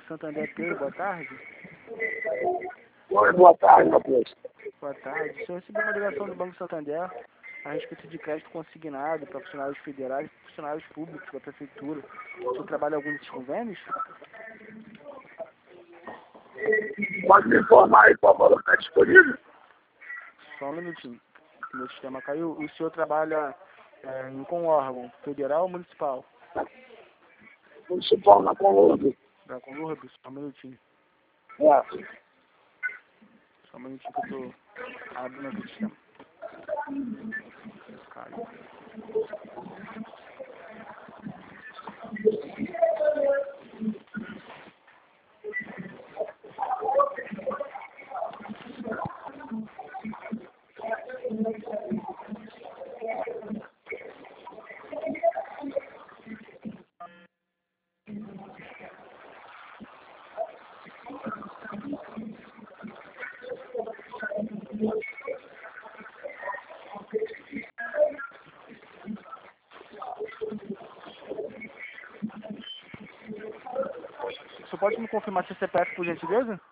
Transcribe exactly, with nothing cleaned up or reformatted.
Santander Pedro, boa tarde. Oi, boa tarde, Matheus. Boa tarde. O senhor recebeu uma ligação do Banco Santander a respeito de crédito consignado para funcionários federais e funcionários públicos da prefeitura. O senhor trabalha em algum desses convênios? Pode me informar aí qual valor está disponível? Só um minutinho. Meu sistema caiu. O senhor trabalha é, em qual órgão? Federal ou municipal? Municipal na Conlurb. Da Conlurb? Só um minutinho. É. Só um minutinho que eu tô abrindo aqui o sistema. Caiu. Você pode me confirmar seu C P F, por gentileza?